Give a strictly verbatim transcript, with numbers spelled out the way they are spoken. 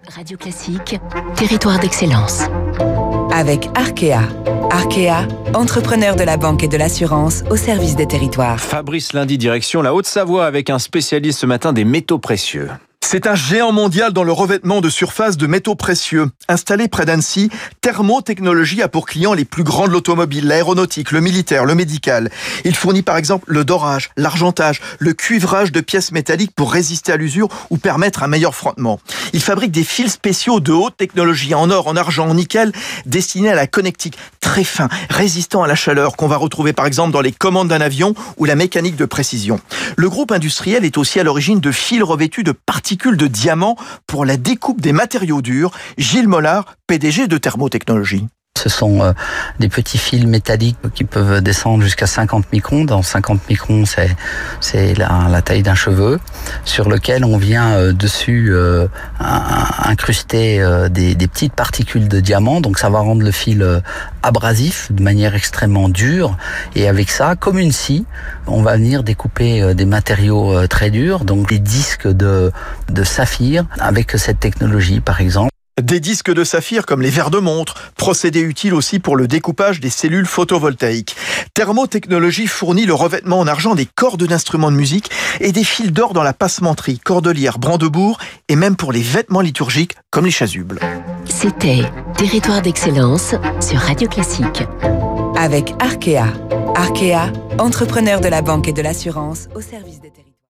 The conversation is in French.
Radio Classique, territoire d'excellence. Avec Arkea. Arkea, entrepreneur de la banque et de l'assurance au service des territoires. Fabrice Lundi, direction la Haute-Savoie avec un spécialiste ce matin des métaux précieux. C'est un géant mondial dans le revêtement de surface de métaux précieux. Installé près d'Annecy, Thermo Technologies a pour clients les plus grands de l'automobile, l'aéronautique, le militaire, le médical. Il fournit par exemple le dorage, l'argentage, le cuivrage de pièces métalliques pour résister à l'usure ou permettre un meilleur frottement. Il fabrique des fils spéciaux de haute technologie en or, en argent, en nickel, destinés à la connectique, très fin, résistant à la chaleur, qu'on va retrouver par exemple dans les commandes d'un avion ou la mécanique de précision. Le groupe industriel est aussi à l'origine de fils revêtus de particules de diamants pour la découpe des matériaux durs. Gilles Mollard, P D G de Thermo Technologies. Ce sont euh, des petits fils métalliques qui peuvent descendre jusqu'à cinquante microns. Dans cinquante microns, c'est, c'est la, la taille d'un cheveu, sur lequel on vient euh, dessus euh, incruster euh, des, des petites particules de diamant. Donc ça va rendre le fil euh, abrasif de manière extrêmement dure. Et avec ça, comme une scie, on va venir découper euh, des matériaux euh, très durs, donc des disques de, de saphir avec cette technologie par exemple. Des disques de saphir comme les verres de montre, procédé utile aussi pour le découpage des cellules photovoltaïques. Thermo Technologies fournit le revêtement en argent des cordes d'instruments de musique et des fils d'or dans la passementerie, cordelière, brandebourg et même pour les vêtements liturgiques comme les chasubles. C'était Territoire d'excellence sur Radio Classique. Avec Arkea. Arkea, entrepreneur de la banque et de l'assurance au service des territoires.